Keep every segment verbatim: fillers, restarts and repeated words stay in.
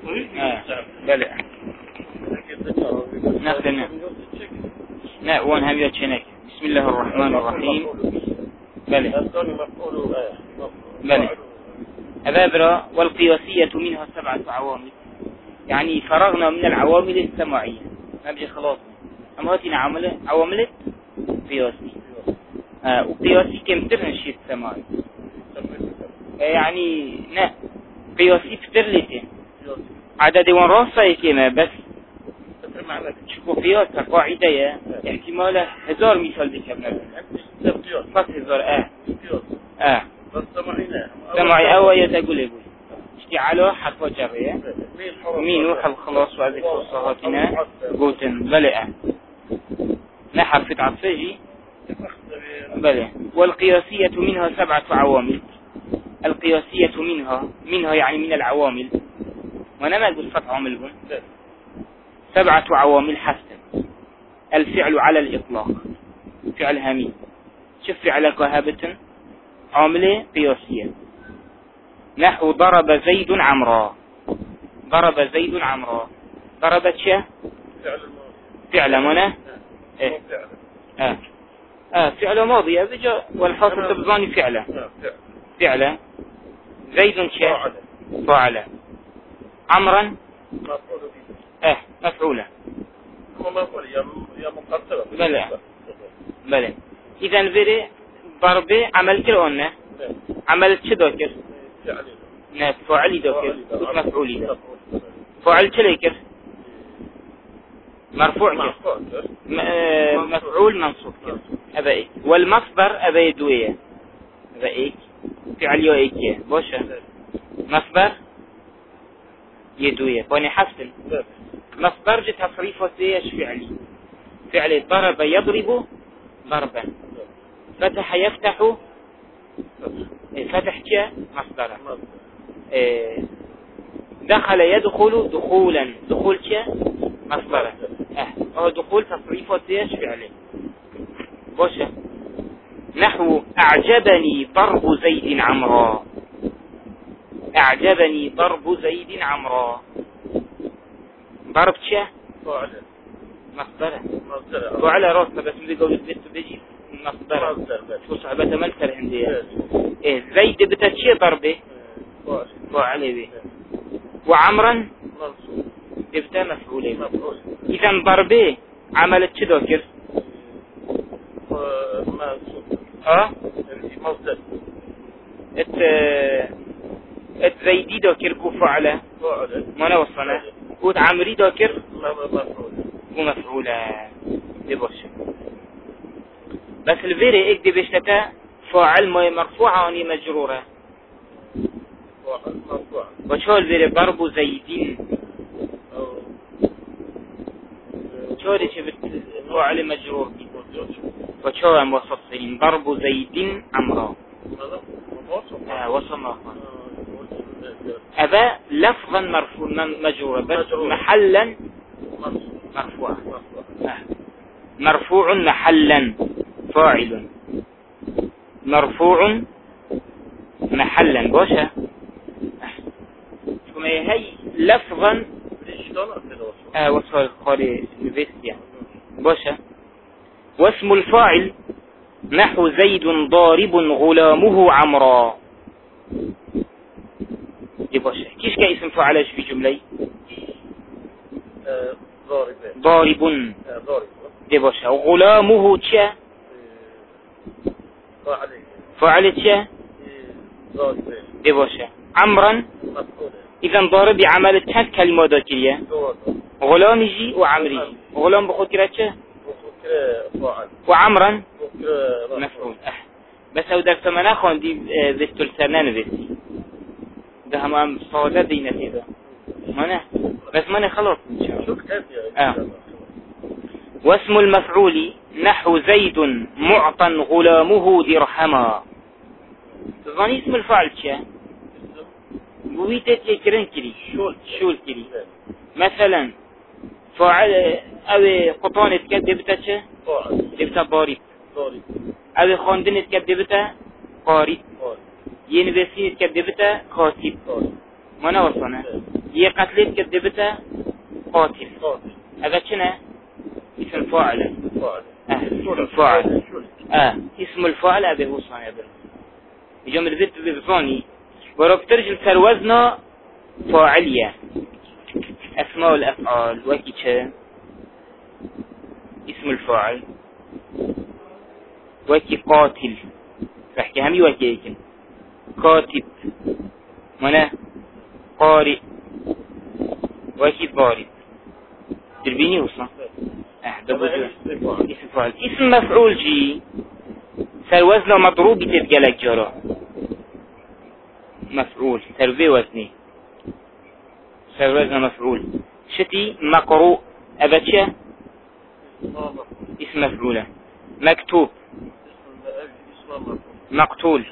بله نخدمه لا وان هم يتشنك. بسم الله الرحمن الرحيم. بله بله أبابرة. والقياسية منها سبعة عوامل، يعني فرغنا من العوامل السماعية نبجي خلاص. أما هاتينا عوامل عوامل قياسي. آه وقياسي كم ترنشي السماعي آه يعني نا قياسي فترلتين عدد وان راسة كما بس شكو قياسة قاعدة يا احتماله هزار مثال بكبنا فقط هزار اه اه سماعي أول يتقول يقول اشتعاله حرفة جرية مين وحل خلاص وهذه فرصهاتنا قوتن بلئة نحر في تعصيجي بلى. والقياسية منها سبعة عوامل. القياسية منها منها يعني من العوامل، وانا ما اقول فتح عامل بون سبعة عوامل حسب الفعل على الإطلاق فعل همي. شوف فعل كهابة عاملة قياسية. نحو ضرب زيد عمرا. ضرب زيد عمرا. ضربت شه فعل منه ايه اه اه فعل ماضي أبجا والحاصل تبظاني فعله فعله. زيد شه فعله. عمرا اه مفعوله بلى بلى. إذا فيري ضربة عمل كلونه عملت شو دوكر نه فعلي دوكر مفعولي فعل شليكر مرفوع كر مفعول منصوب كر أبا إيه. والمصدر أبا يدوية أبا إيه فعل يو إيه بوشة مصدر يدوية بني حسن مصدر جت تصريفه سيش فعلي. فعلي ضرب يضرب ضربا. فتح يفتح فتح كا مصدره. دخل يدخل دخولا. دخول كا مصدره. اه دخول تصريفه سيش فعلي بوشة. نحو أعجبني ضرب زيد عمرا. أعجبني ضرب زيد عمرا. ضرب شه مصدره وعلى راسنا بس بدي قول بيت بيجي مصدره شو صعبة ملتر عندي إيه زيد بتشي ضربه وعلي به. وعمرا بتا مفعوله. إذا ضربه عملت شو ذكر اه مصدر ات ات زيدي ذكر كفعله ما نوصله قوت عمري ذكر ومفعوله لبوش. بس الفيري اكدي بشتتا فاعل ما مرفوعة وني مجرورة وشو الفيري ضرب زيدين شو دي شبت فاعل مجرور وشو هم وصفين ضرب زيدين عمرا اه وصف مرفوع أبا لفظا مرفوع مجرورة بس محلا مرفوع مرفوع محلا فاعل مرفوع محلا بوشة. كما هي لفظا اه وصف القارئ البيت يعني بوشة. واسم الفاعل نحو زيد ضارب غلامه عمرا. دي بوشة. كيش كاسم فاعل في جملة ضارب دي بوشة. وغلامه تشا فاعل تشا دي بوشة. عمرا إذا ضارب عملت هاد كلمة ذكرية غلام يجي وعمري يجي. غلام بخود كراتشا وعمرا مفعول أه. بس هو درس منا خون دي بستول سرنان بستي ده هم صادة دي نتيجة منا بس منا خلاص إن شاء الله آه. واسم المفعول نحو زيد معطى غلامه درهما. تظني اسم الفاعل شيء بويتت يكرن كري شول كري مثلا فاعل او قطان تكذبته شيء دبته باريب او خواندن تكذبته قاري ينبسي تكذبته خاطب ما نوصنه یه قتلت كده بتا قاتل هذا كنا اسم الفاعل اه اسم الفاعل اه اسم الفاعل ابي هو صانع به يجمع البيت ببصاني برا بترجل سروزنا فاعلية اسماء الافعال وكي چه اسم الفاعل وكي قاتل بحكي همي وكي ايكن كاتب منه قارئ وكي ضارب تربيني وصلا اه ده اسم فاعل اسم مفعول جي سروزنا مضروب تتقلق جرا مفعول تربي وزني سروزنا مفعول شتي مقروء أبتشا اسم مفعولة مكتوب مقتول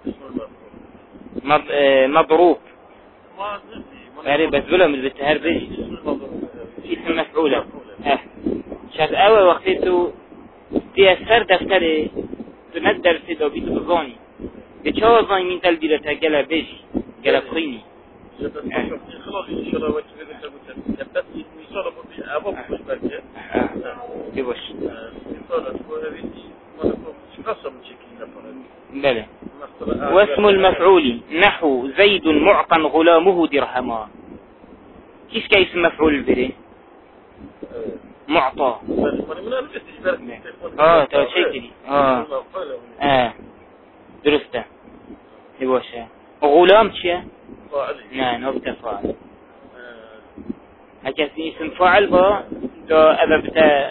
مضروب يعني بس بلا من البتهار بيجي اسم مفعولة اه شاف اول وقتيتو تيسر دفتري تندر سيدو بيتو بزاني بچه زای من تل بیرته گله بیشی گله خینی خلاص ان شاء الله وقت بدك تقول بس مثال بودي ابو مش بركه دي باش مثال هو هذه ما نقول شخص من شكل بله واسم المفعول نحو زيد معطى غلامه درهما كيف كاسم مفعول بره معطى اه تو شكلي اه اه درسته يبوشه غلام چیه؟ نه نبت فاعل هكذا اسم فاعل با دا أببت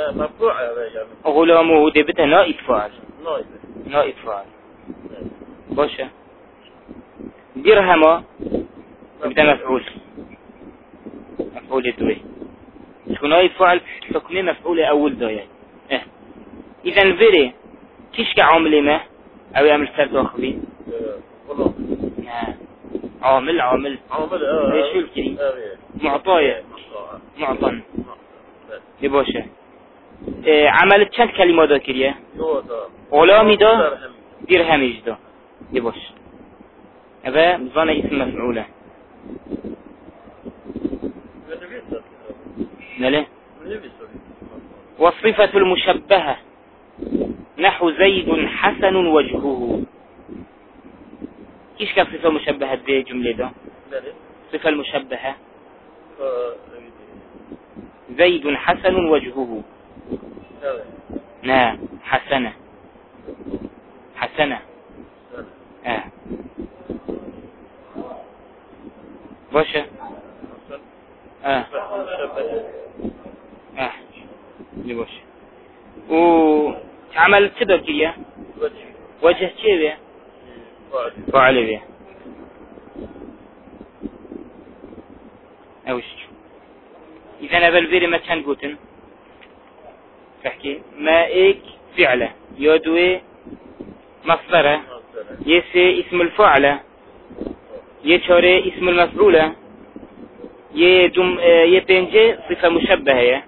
غلامه دبت نائب فاعل نائب فاعل باشه درهما دبت مفعول مفعول دوي شو نائب فاعل حكمه مفعول أول داية اه إذن بري كيش كعامل ما أو يعمل سرد آخرين نعم عامل عامل عامل اه ايش الكلمة معطايا معطن يباشا اه عملت چند كلمة دا كريه غلامی دا درهمیش دا يباشا هذا مظان اسم مفعولة نله والصفة المشبهة نحو زيد حسن وجهه كيش كان صفة مشبهة بجملة ده صفة المشبهة زيد حسن وجهه نعم حسنة حسنة اه باشا اه اه اللي باشا و عمل كده كده وجه كده فعل به اوش اذا انا بالبيري ما كان قوتن فحكي ما ايك فعله يدوي مصدره يسي اسم الفعله يشوري اسم المفعوله يدم يبنجي صفه مشبهه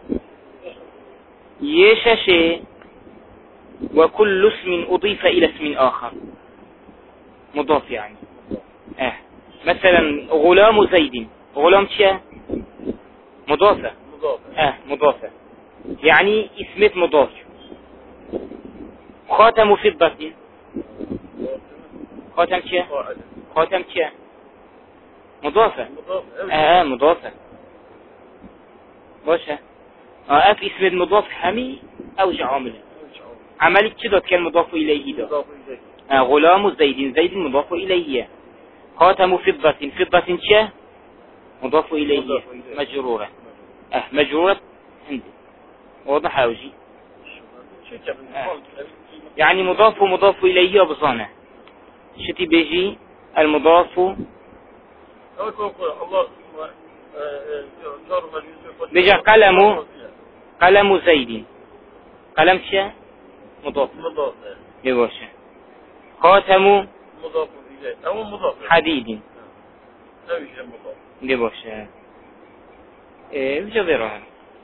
يششي وكل اسم أضيف إلى اسم آخر مضاف يعني اه مثلا غلام زيد غلام شيء مضافة اه مضافة يعني اسمت مضاف خاتم فضة خاتم شيء خاتم شيء مضافة اه مضافة باشه اه اف اسمت مضاف همي اوجه عامله عملي كده كان مضاف إليه ده آه غلام زيد زيد مضاف إليه خاتم فضة فضة شيء مضاف إليه مجرورة اه مجرورة عندي واضح اوجي آه. يعني مضاف ومضاف إليه بصانة شتي بيجي المضاف بيجي قلم قلم زيد قلم شيء مضاف مضاف يباشا خاتم مضاف إليه أو مضاف حديد لا يوجد مضاف يباشا ايه بجا ذراها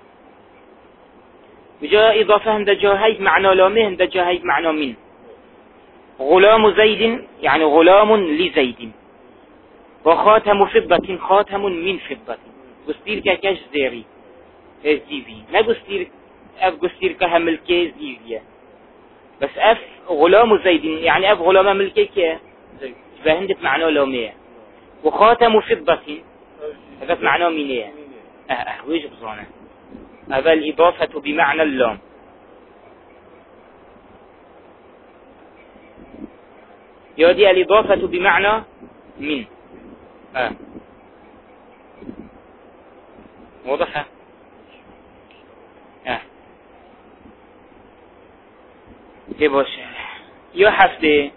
بجا إضافة هند جاهيد معنى لامه هند جاهيد معنى من غلام زيد يعني غلام لزيد وخاتم فضة خاتم من فضة قستير كاكاش زيري زيفي ما قستير اف قستير كها ملكي زيفية بس اف غلام زيد يعني اف غلام ملكي كيه فهندت معناه لومية وخاتم فضة هذا معناه مينية اه اه ويش بظانه هذا الإضافة بمعنى اللام يودي الإضافة بمعنى من اه واضحة اه يبوش يا حفظي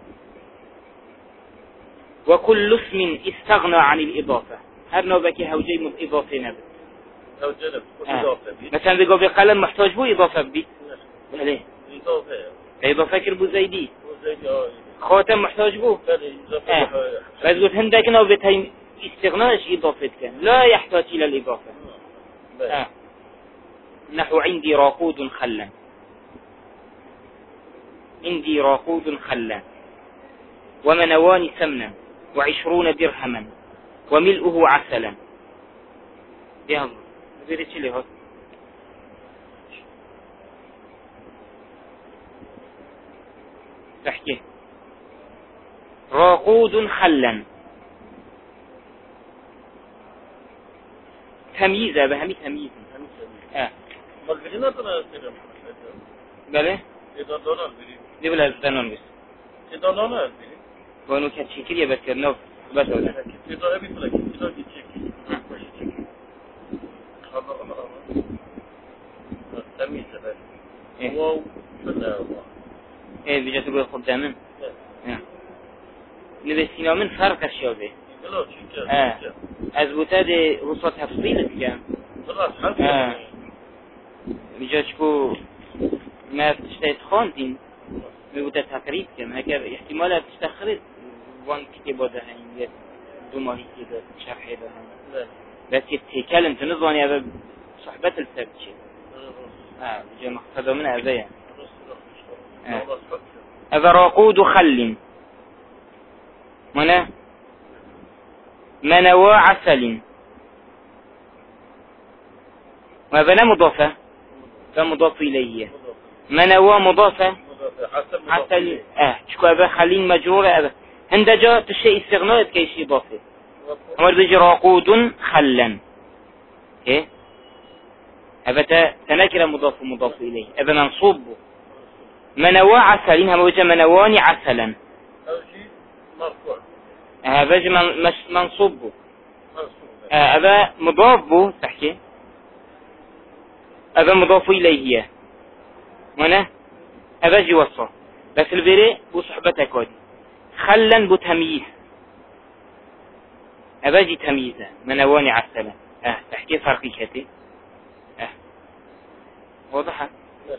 وكل اسم استغنى عن الإضافة هر نوبكي هوجي من إضافة نبت هوجي نبت آه. إضافة بي مثلا بيقول بقلم محتاج بو إضافة بي بله إضافة إضافة كر بو زيدي زيدي اه خاتم محتاج بو آه. بس قلت هندك نوبت هاي استغناش إضافة كان لا يحتاج إلى الإضافة آه. نحو عندي راقود خلا عندي راقود خلا ومنوان سمنا وعشرون درهما وملؤه عسلا يلا بيريتش لي هات تحكي راقود خلا تمييزة بهمي تمييز اه مالبرينا تنا سيرم بله إذا دونا البري دي بلا زنون بس إذا دونا البري وانو كان شكل يبكر نوف بس ولا إذا أبي تلاقي إذا جيتك خلاص خلاص تمييز بس واو فلا واو ايه بيجي تقول خدامن اه نبسينا من فرق الشوبه اه از بوتاد وسط تفصيل كام اه بيجي تشكو ما تشتهي خانتين بوتاد تقريب كم هكذا احتمال تستخرج وان كتابه ده هين دو ماهي كده شرح ده بس يتكلم تنظاني هذا صحبة السبت شيء اه بيجي مقصده من هذا يعني هذا راقود خل منا منوى عسل وهذا مضافة فمضاف إليه منوى مضافة عسل اه شكو هذا خلين مجرورة هذا هند جاء تشيء استغناء كيش إضافة أمر بيجي راقود خلا ايه هذا تنكر مضاف مضاف إليه هذا منصوب منوى عسلين هم وجه منواني عسلا مرفوع هذا جي من مش منصوب هذا مضاف به تحكي هذا مضاف إليه منا هذا جي وصف بس البري وصحبتك ودي خلا بتمييز هذا جي تمييزه منواني عسلا اه تحكي فرقي كتي اه واضحة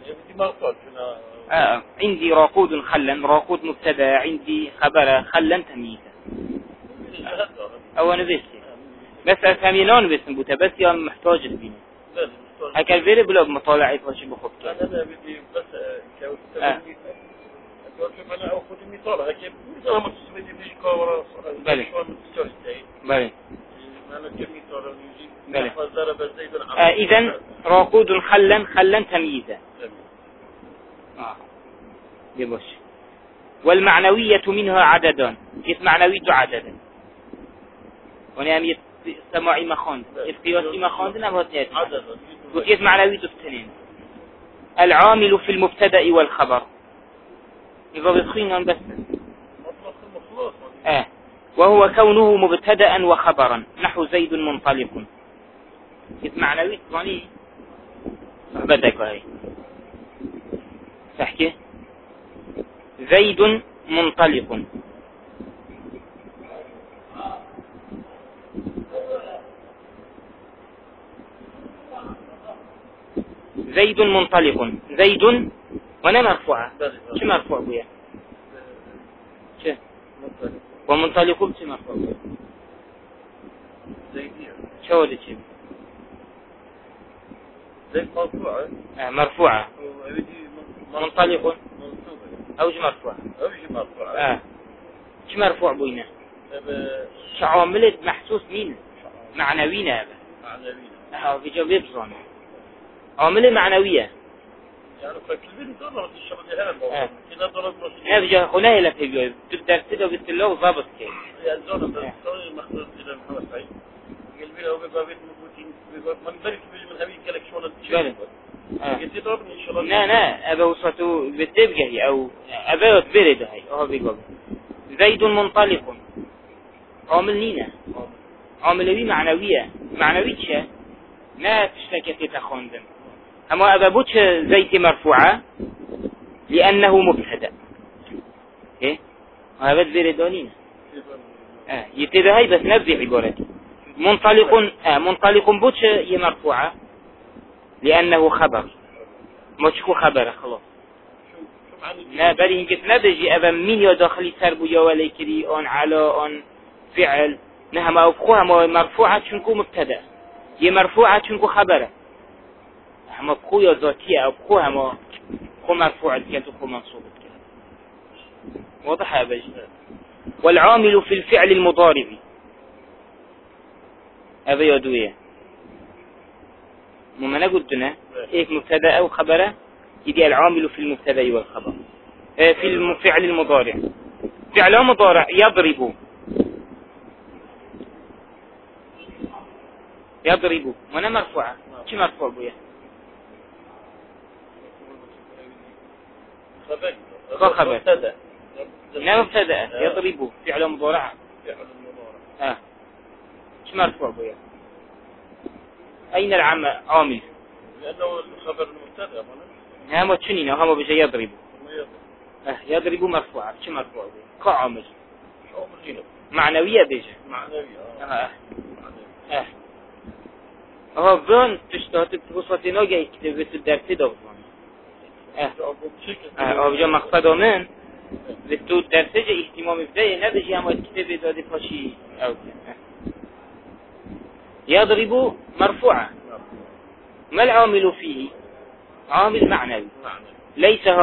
آه. عندي راقود خلا راقود مبتدا عندي خبر خلا تمييزا او انا بس بس اسامينان بس بوتا بس يا محتاج البين هكا الفيري بلا بمطالعة وش بخبط انا بدي بس كاوت تبني قلت انا اخذ مثال هكا انا متصل بدي كورا بله بله انا كمثال يجي بله ضرب زيد آه اذا راقود خلا خلا تمييزا آه. يبوش والمعنوية منها عددان يت معنوية عددا ونعم يت سماعي مخاند القياسي مخاند نعم هاتنيات يت معنوية السنين العامل في المبتدأ والخبر يبقى بتخينا بس آه. وهو كونه مبتدأ وخبرا نحو زيد منطلق يت معنوية ظني صحبتك وهي تحكي زيد منطلق زيد منطلق زيد وانا مرفوعة شو مرفوع بيا شو ومنطلق شو مرفوع بيا زيدية شو اللي شو زيد مرفوعة آه مرفوعة منطلق أو جو مرفوع أو جو مرفوع آه شو مرفوع بينا شعامل محسوس مين معنوينا هذا معنوية اه في جواب بزانه عامل معنوية يعني فكلين ضربت الشغل هذا كده ضرب نه بجا خونه لا في تقدر تدو بالله وضابط كيف يعني ضرب الصوي مخزون إلى محمد سعيد قلبي له ببابيت مبوتين من برك بيجي من هبي كلك شغل بله قلت ضربني إن شاء الله لا لا أبا وصلته بالدبجة أو أبا برد هاي أو بيقول زيد منطلق عامل نينا عاملوي معنوية معنوي شيء لا تشتكي تخوندن أما أبا بوش زيت مرفوعة لأنه مبتدأ إيه هذا بردانين آه يتبع هاي بس نبذي عبارتي منطلق آه منطلق بوش يمرفوعة لأنه خبر مشكو خبر خلاص لا بل هنكت نبجي أبا مين يا داخلي سربو يا وليكري أن على أن فعل نهم أبخوها ما مرفوعة شنكو مبتدأ يمرفوعة شنكو خبره هم أبخو يا ذاتية أبخوها ما خو مرفوعة كانت وخو منصوبة كانت واضح يا بجي والعامل في الفعل المضارع أبا يدوية مما قلتنا إيه مبتدأ أو خبره يدي العامل في المبتدأ والخبر في الفعل المضارع فعل مضارع يضرب يضرب وانا مرفوعة شو مرفوع بويا خبر خبر مبتدأ لا مبتدأ يضرب فعل مضارع فعل المضارع اه شو مرفوع بويا أين العامل عامل لأنه الخبر المبتدأ هم تشنين هم بيجي يضرب اه يضرب مرفوعة شو مرفوع بويا كعامل معنوية بيجي معنوية اه اه اه بون تشتهت بوصلتنا جاي كتبت الدرس ده اه اه بجا مقصده من لتو الدرس جا اهتمام بداية نبجي هم الكتاب دادي فاشي او يضرب مرفوعة ما العامل فيه عامل معنوي ليس